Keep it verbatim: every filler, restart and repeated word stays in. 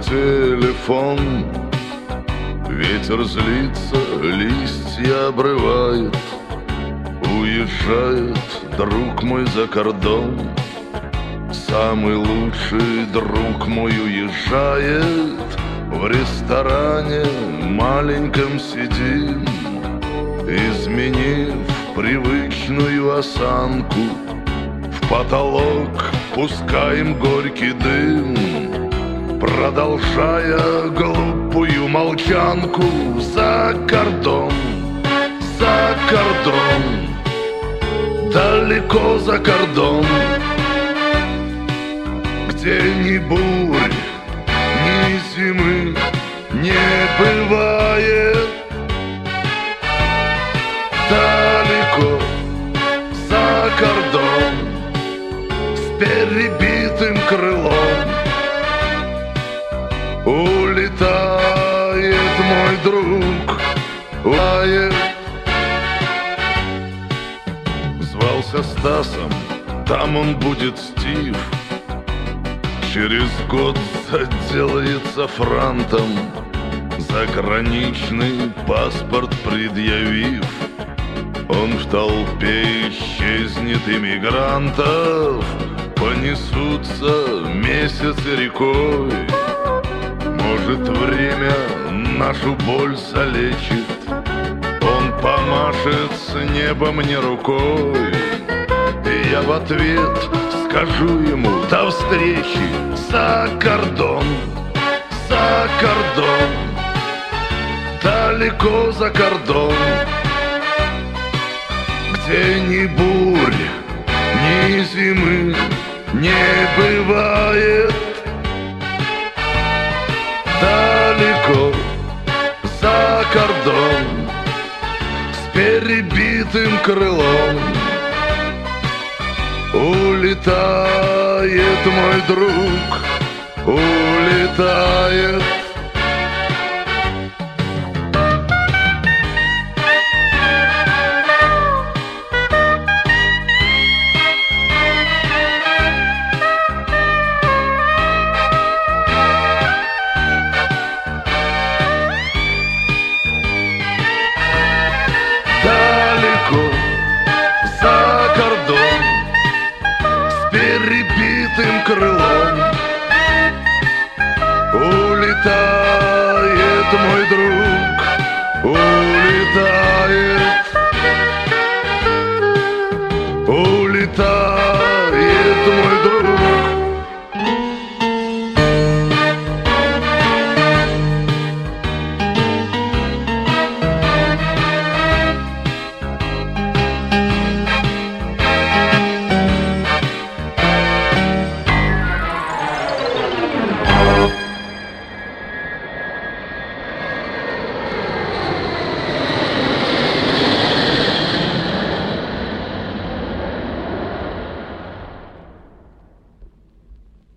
телефон. Ветер злится, листья обрывает. Уезжает друг мой за кордон. Самый лучший друг мой уезжает. В ресторане маленьком сидим, изменив привычную осанку. В потолок пускаем горький дым, продолжая глупую молчанку. За кордон, за кордон, далеко за кордон, где ни бурь, ни зимы не бывает. Далеко за кордон, с перебитым крылом, улетает мой друг, улетает. Звался Стасом, там он будет Стив. Через год заделается франтом, заграничный паспорт предъявив. Он в толпе исчезнет иммигрантов, понесутся месяцы рекой. Может, время нашу боль залечит, он помашет с неба мне рукой, и я в ответ скажу ему: до встречи, за кордон, за кордон, далеко за кордон, где ни бурь, ни зимы не бывает. Далеко за кордон, с перебитым крылом, улетает мой друг, улетает.